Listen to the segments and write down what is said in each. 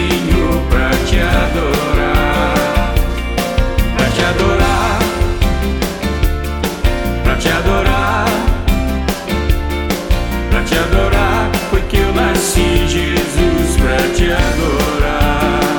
Senhor, pra te adorar, pra te adorar, pra te adorar, pra te adorar. Foi que eu nasci, Jesus, pra te adorar.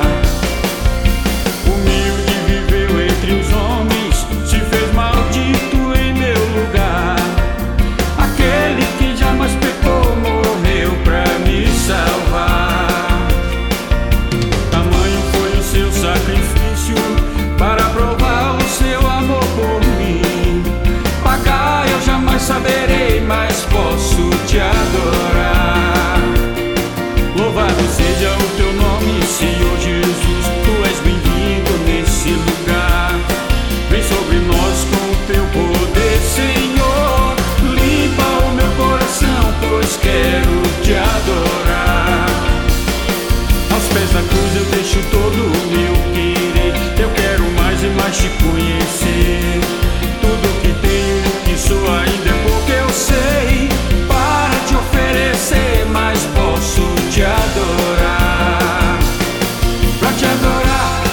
Humilde viveu entre os homens, se fez maldito em meu lugar. Aquele que jamais pecou morreu pra me salvar. Tamanho foi o seu sacrifício para provar o seu amor por mim. Pagar eu jamais saberei, mas posso te adorar. Louvado seja o teu nome, Senhor Jesus, tu és bem-vindo nesse lugar. Vem sobre nós com o teu poder, Senhor. Limpa o meu coração, pois quero te adorar. Aos pés da cruz eu deixo todo o meu querer. Eu quero mais e mais te conhecer. Tudo que tenho, que sou ainda é pouco, eu sei, para te oferecer, mas posso te adorar. Pra te adorar,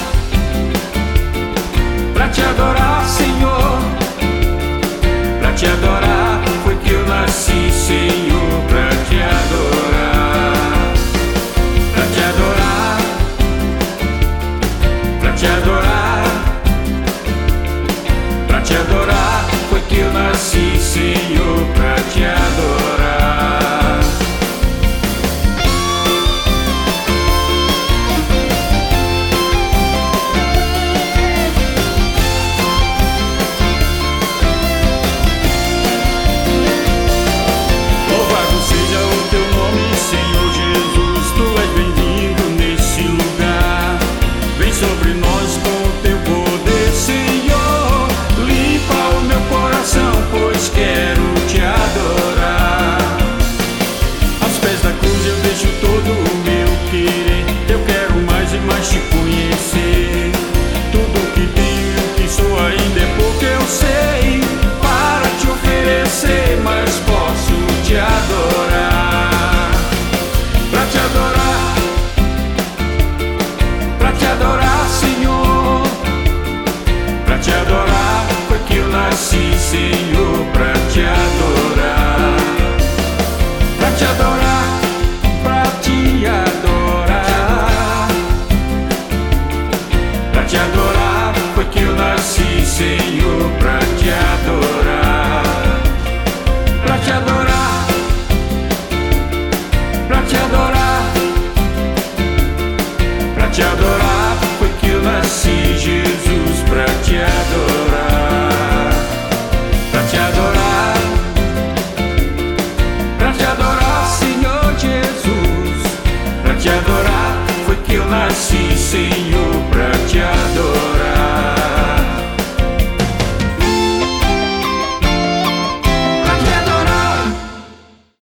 pra te adorar, Senhor. Pra te adorar, foi que eu nasci, Senhor, pra te adorar. Pra te adorar, pra te adorar, pra te adorar, foi que eu nasci, Senhor, pra te adorar. Louvado seja o teu nome, Senhor Jesus, tu és bem-vindo nesse lugar. Vem sobre nós com o teu poder, Senhor. Limpa o meu coração, pois quero te adorar. Aos pés da cruz eu deixo todo o meu querer. Eu quero mais e mais te conhecer. Tudo que tenho, que sou ainda é pouco, eu sei, para te oferecer, mas posso te adorar. Pra te adorar, pra te adorar, Senhor. Pra te adorar, foi que eu nasci, Senhor, pra te adorar. Pra te adorar, pra te adorar. Pra te adorar, foi que eu nasci, Senhor, pra te adorar. Pra te adorar, pra te adorar, pra te adorar, foi que eu nasci, Jesus, pra te adorar. Pra te adorar, pra te adorar, Senhor Jesus. Pra te adorar, foi que eu nasci, Senhor.